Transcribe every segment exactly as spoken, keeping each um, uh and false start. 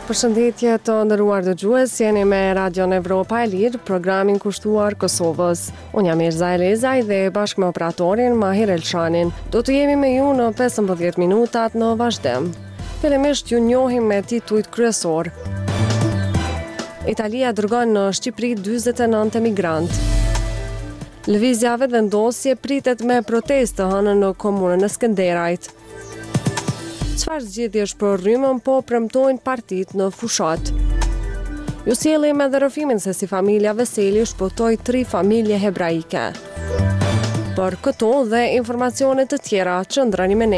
Përshëndetje të nderuar dëgjues, jeni me Radion Evropa e Lirë, programin kushtuar Kosovës. Unë jam Mirza Elezaj dhe bashkë me operatorin Mahir Elshanin. Do të jemi me ju në pesëmbëdhjetë minutat në vazhdim. Fillimisht ju njohim me titujt kryesor. Italia dërgon në Shqipëri dyzet e nëntë emigrant. Lëvizja vetëvendosje pritet me protestë hënën në komunën e Skenderajt. Çfarë zgjedhjesh për rrymën po premtojnë partitë në fushat. Ju sjellim edhe rrëfimin se si familja Veseli shpëtoi tri familje hebraike. Për këto dhe informacione të tjera, qëndroni me ne.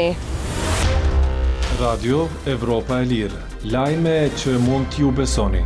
Radio Evropa e Lirë, lajme që mund t'ju besoni.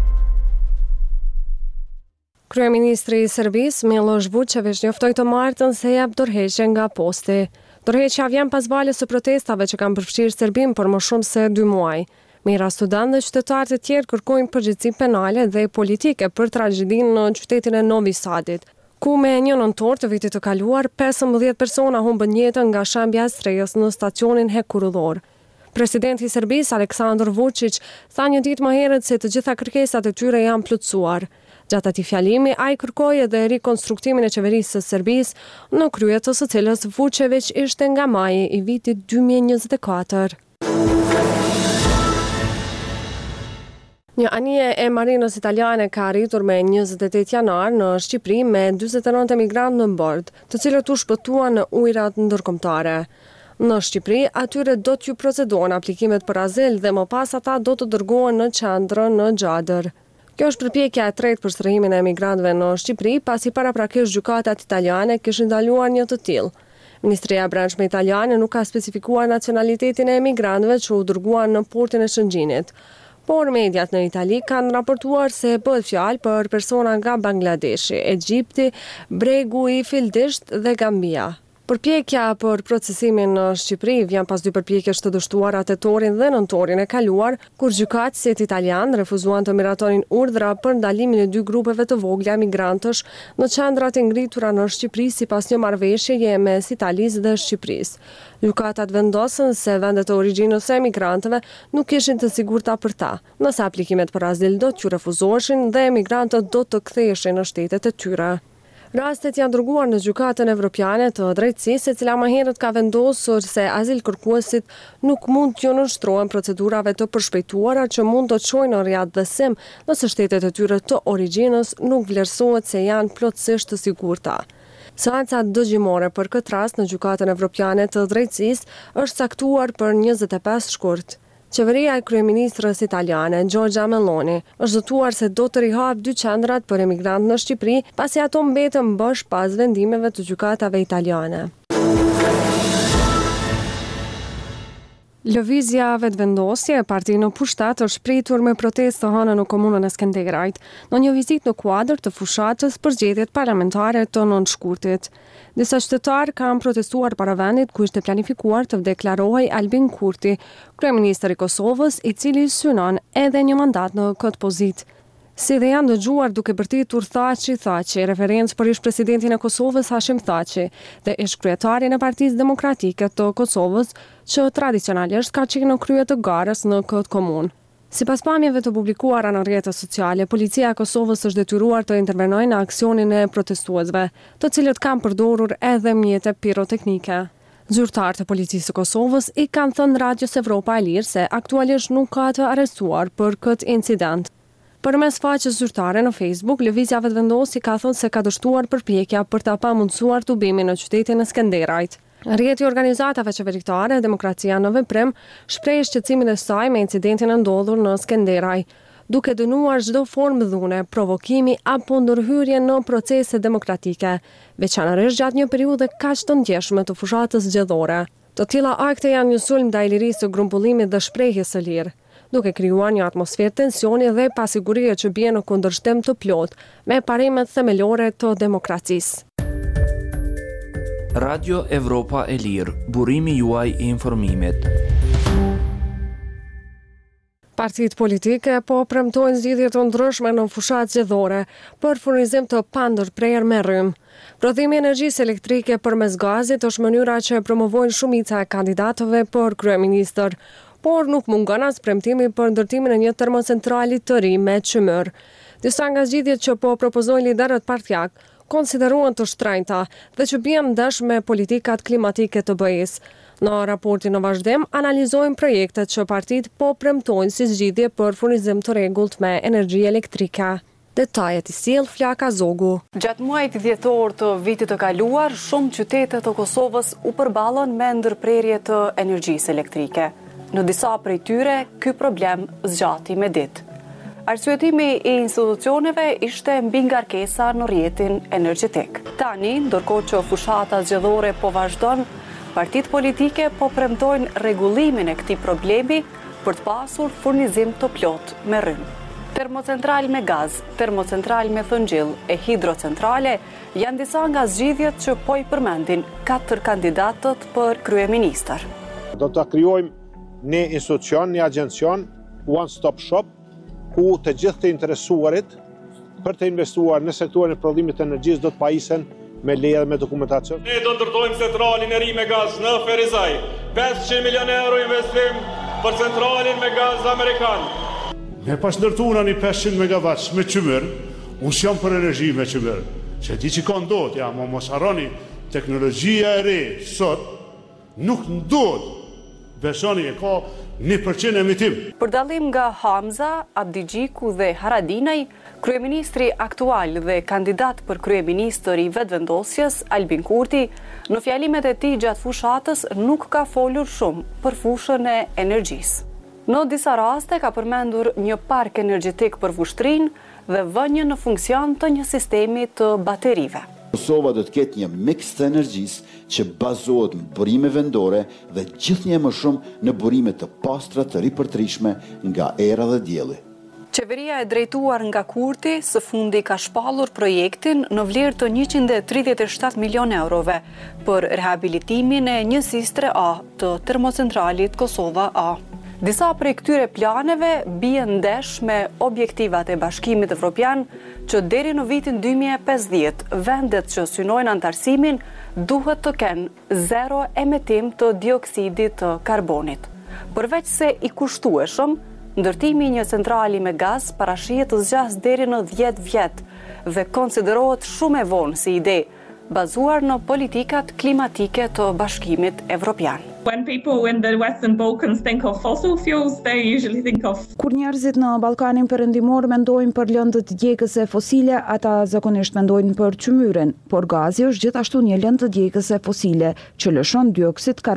Kryeministri i Serbisë Miloš Vučević njoftoi të martën se jep dorëheqje nga posti. Dorëheqja vjen pas valës së protestave që kanë përfshirë Serbinë për më shumë se dy muaj. Mijëra studentë dhe qytetarë të tjerë kërkojnë përgjegjësi penale dhe politike për tragjedinë në qytetin e Novi Sadit, ku me një nëntor të vitit të kaluar, pesëmbëdhjetë persona humbën jetën nga shembja e strehës në stacionin Hekurullor. Presidenti i Serbisë Aleksandar Vučić tha një ditë më herët se të gjitha kërkesat e tyre janë plotësuar. Gjatë atij fjalimi, ai kërkoi edhe rikonstruktimin e qeverisë së Serbisë, në krye të së cilës Vučević ishte nga maji i vitit dy mijë e njëzet e katër. Një anije e marinës italiane ka arritur me njëzet e tetë janar në Shqipëri me dyzet e nëntë emigrantë në bord, të cilët u shpëtuan në ujërat ndërkombëtare. Në Shqipëri, atyre do t'ju procedohen aplikimet për azil dhe më pas ata do të dërgohen në qendrën në Xhadër. Kjo është përpjekja e tretë për strehimin e emigrantëve në Shqipëri, pasi paraprakisht gjykatat italiane kishin ndaluar një të tillë. Ministria e Brendshme italiane nuk ka specifikuar nacionalitetin e emigrantëve që u dërguan në portin e Shëngjinit, por mediat në Itali kanë raportuar se bëhet fjalë për persona nga Bangladeshi, Egjipti, Bregu i Fildisht dhe Gambia. Përpjekja për procesimin në Shqipëri vjen pas dy përpjekjesh të dështuara tetorin dhe nëntorin e kaluar, kur gjykatësit italian refuzuan të miratonin urdhra për ndalimin e dy grupeve të vogla migrantësh në qendrat e ngritura në Shqipëri sipas një marrëveshjeje mes Italisë dhe Shqipërisë. Gjykatat vendosën se vendet e origjinës së emigrantëve nuk ishin të sigurta për ta, nëse aplikimet për azil do t'ju refuzoheshin dhe emigrantët do të ktheheshin në shtetet e tyre. Rastet janë dërguar në gjykatën evropiane të drejtësisë, e cila më herët ka vendosur se azil kërkuesit nuk mund t'ju nënshtrohen procedurave të përshpejtuara që mund të çojnë në riadhësim nëse shtetet e tyre të origjinës nuk vlerësohet se janë plotësisht të sigurta. Seanca dëgjimore për këtë rast në gjykatën evropiane të drejtësisë është caktuar për njëzet e pesë shkurt. Qeveria e kryeministrës italiane, Giorgia Meloni, është zëtuar se do të rihap dy qendrat për emigrantë në Shqipëri, pasi ato mbetën bosh pas vendimeve të gjykatave italiane. Lëvizja vetëvendosje e partinë në pushtet është pritur me protestë të hënën në komunën e Skenderajt, në një vizitë në kuadër të fushatës për zgjedhjet parlamentare të nëntëshkurtit. Disa qytetarë kanë protestuar para vendit ku ishte planifikuar të deklarohej Albin Kurti, kryeministri i Kosovës, i cili synon edhe një mandat në këtë pozitë. Si dhe janë dëgjuar duke bërtitur Thaçi Thaçi, referencë për ish presidentin e Kosovës Hashim Thaçi dhe ish kryetarin e Partisë Demokratike të Kosovës, që tradicionalisht ka qenë në krye të garës në këtë komunë. Sipas pamjeve të publikuara në rrjetet sociale, policia e Kosovës është detyruar të intervenojë në aksionin e protestuesve, të cilët kanë përdorur edhe mjete piroteknike. Zyrtarët e policisë së Kosovës i kanë thënë Radios Evropa e Lirë se aktualisht nuk ka të arrestuar për këtë incident. Përmes faqes zyrtare në Facebook, lëvizja vetëvendosje ka thënë se ka dështuar përpjekja për ta pamundsuar tubimin në qytetin e Skenderajt. Rrjeti i organizatave qeveritare Demokracia në Veprim shpreh shqetësimin e saj me incidentin e ndodhur në Skenderaj, duke dënuar çdo formë dhune, provokimi apo ndërhyrje në procese demokratike, veçanërisht gjatë një periudhe kaq të ndjeshme të fushatës zgjedhore. Të tilla akte janë një sulm ndaj lirisë së grumbullimit dhe shprehjes së lirë, duke krijuar një atmosferë tensioni dhe pasigurie që bie në kundërshtim të plotë me parimet themelore të demokracisë. Radio Evropa e Lirë, burimi juaj i informimit. Partitë politike po premtojnë zgjidhje të ndryshme në fushat zgjedhore për furnizim të pandërprerë me rrym. Prodhimi i energjisë elektrike përmes gazit është mënyra që promovojnë shumica e kandidatëve për kryeministër, por nuk mungon as premtimi për ndërtimin e një termocentrali të ri me çmyr. Disa nga zgjidhjet që po propozojnë liderët partijak konsideruan të shtrenjta dhe që bien ndesh me politikat klimatike të B E-s. Në raportin në vazhdim analizojnë projektet që partitë po premtojnë si zgjidhje për furnizim të rregullt me energji elektrike. Detajet i sjell Flaka Zogu. Gjatë muajit dhjetor të vitit të kaluar, shumë qytete të Kosovës u përballën me ndërprerje të energjisë elektrike. Në disa prej tyre, ky problem zgjati me ditë. Arsyetimi i institucioneve ishte mbi ngarkesa në rrjetin energjetik. Tani, ndërkohë që fushata zgjedhore po vazhdon, partitë politike po premtojnë rregullimin e këtij problemi për të pasur furnizim të plot me rrymë. Termocentral me gaz, termocentral me thëngjell e hidrocentrale janë disa nga zgjidhjet që po i përmendin katër kandidatët për kryeministër. Do të krijojmë një institucion, një agencion, one stop shop, ku të gjithë të interesuarit për të investuar në sektorin e prodhimit të energjisë do të pajisen me leje dhe me dokumentacion. Ne do ndërtojmë centralin e ri me gaz në Ferizaj. pesëqind milion euro investim për centralin me gaz amerikan. Me pas ndërtuar një pesëqind megawatt me çmyr, unë jam për energji me çmyr. Se di që ka ndodh, ja, mo mos harroni, teknologjia e re sot nuk ndodh. Besoni e ka një përqind emitim. Për dallim nga Hamza, Abdigjiku dhe Haradinaj, kryeministri aktual dhe kandidat për kryeministër i vetëvendosjes, Albin Kurti, në fjalimet e tij gjatë fushatës nuk ka folur shumë për fushën e energjisë. Në disa raste ka përmendur një park energjetik për vushtrinë dhe vënien në funksion të një sistemi të baterive. Kosova do të ketë një mix të energjisë që bazohet në burime vendore dhe gjithnjë më shumë në burime të pastra të ripërtrishme nga era dhe dielli. Qeveria e drejtuar nga Kurti së fundi ka shpallur projektin në vlerë të njëqind e tridhjetë e shtatë milion eurove për rehabilitimin e njësisë tre A të termocentralit Kosova A. Disa prej këtyre planeve bien ndesh me objektivat e Bashkimit Evropian që deri në vitin dy mijë e pesëdhjetë vendet që synojnë antarësimin duhet të kenë zero emitim të dioksidit të karbonit. Përveç se i kushtueshëm, ndërtimi i një centrali me gaz parashihet të zgjas deri në dhjetë vjet dhe konsiderohet shumë e vonë si ide, bazuar në politikat klimatike të Bashkimit Evropian. When people in the Western Balkans think of fossil fuels, they usually think of Kur njerëzit në Ballkanin Perëndimor mendojnë për lëndët djegëse fosile, ata zakonisht mendojnë për çmyren, por gazi është gjithashtu një lëndë djegëse fosile që lëshon dioksid